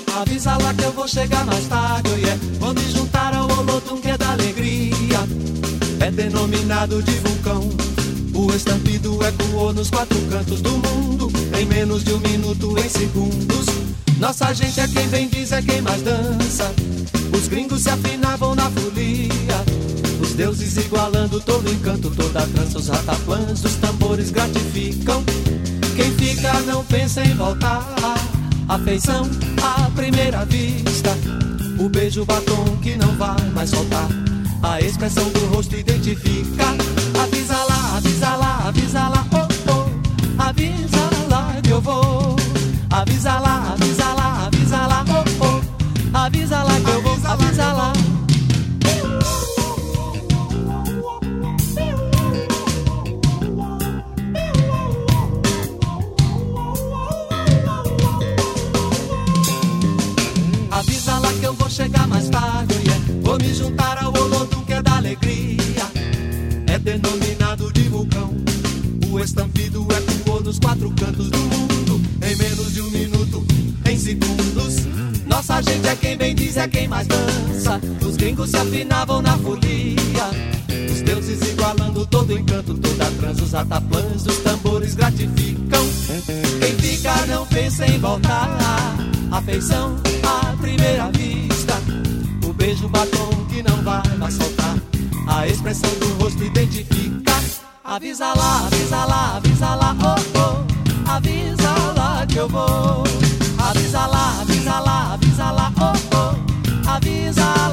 Avisa lá que eu vou chegar mais tarde, oh yeah. Vou me juntar ao Olodum que é da alegria. É denominado de vulcão. O estampido ecoou nos 4 cantos do mundo. Em menos de 1 minuto, em segundos. Nossa gente é quem vem, diz, é quem mais dança. Os gringos se afinavam na folia. Os deuses igualando todo o encanto, toda a trança, os rataplãs, os tambores gratificam. Quem fica não pensa em voltar. Afeição à primeira vista. O beijo batom que não vai mais soltar. A expressão do rosto identifica. Avisa lá, avisa lá, avisa lá, oh, oh. Avisa lá que eu vou. Avisa lá, avisa lá, avisa lá, oh, oh. Avisa lá que eu vou, avisa lá. Avisa lá que eu vou chegar mais tarde, yeah. Vou me juntar ao Olodum que é da alegria. É denominado de vulcão. O estampido ecoou nos 4 cantos do mundo. Em menos de 1 minuto, em segundos. Nossa gente é quem bem diz, é quem mais dança. Os gringos se afinavam na folia. Os deuses igualando todo o encanto, toda a trança, os rataplãs, os tambores gratificam. Quem fica não pensa em voltar. Afeição à primeira vista. O beijo batom que não vai mais soltar. A expressão do rosto identifica. Avisa lá, avisa lá, avisa lá, oh, oh. Avisa lá que eu vou. Avisa lá, avisa lá, avisa lá, oh, oh. Avisa lá.